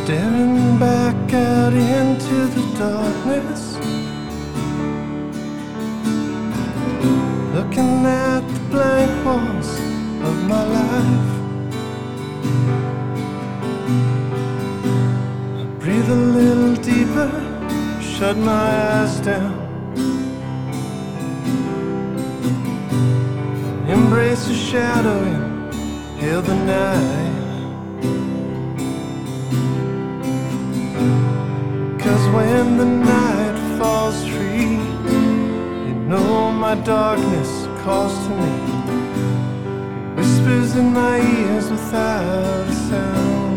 staring back out into the darkness, looking at the blank walls of my life. I breathe a little deeper, shut my eyes down, embrace the shadow and hail the night. 'Cause when the night falls free, you know my darkness calls to me, whispers in my ears without a sound.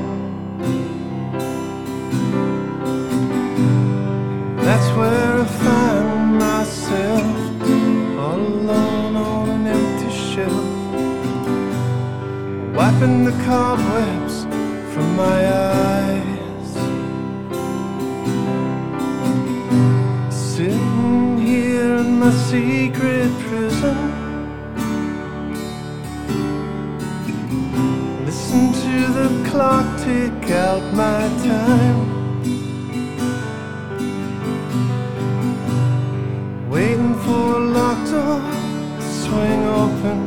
That's where I find myself, all alone on an empty shelf, wiping the cobwebs from my eyes, sitting here in my secret prison. Listen to the clock tick out my time, waiting for a locked door to swing open,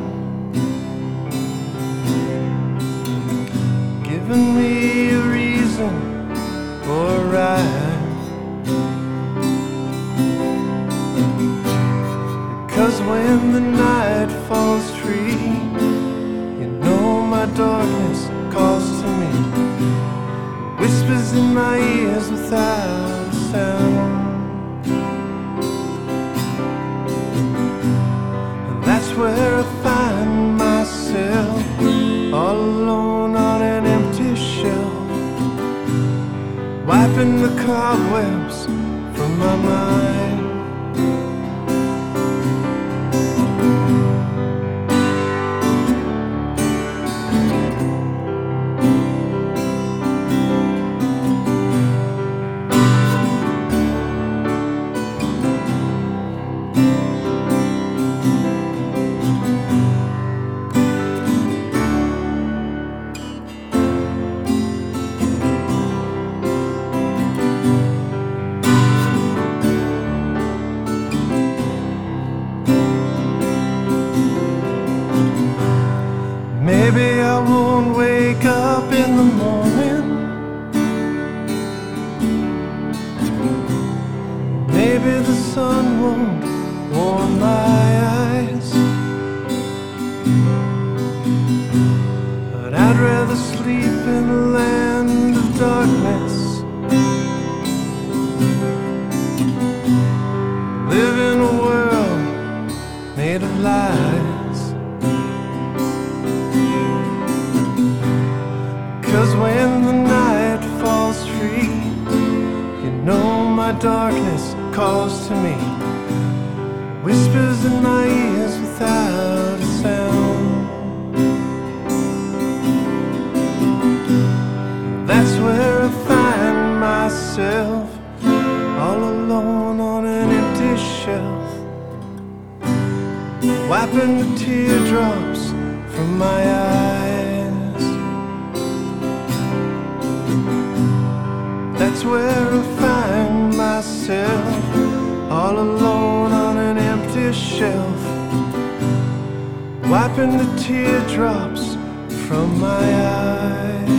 giving me a reason or a rhyme. 'Cause when the night falls free, you know my darkness calls to me, whispers in my ears without a sound. And that's where I find myself, all alone on an empty shelf, wiping the cobwebs from my mind. Maybe I won't wake up in the morning, maybe the sun won't warm my eyes, but I'd rather sleep in a land of darkness, live in a world made of lies. 'Cause when the night falls free, you know my darkness calls to me, whispers in my ears without a sound. That's where I find myself, all alone on an empty shelf, wiping the teardrops from my eyes. That's where I find myself, all alone on an empty shelf, wiping the teardrops from my eyes.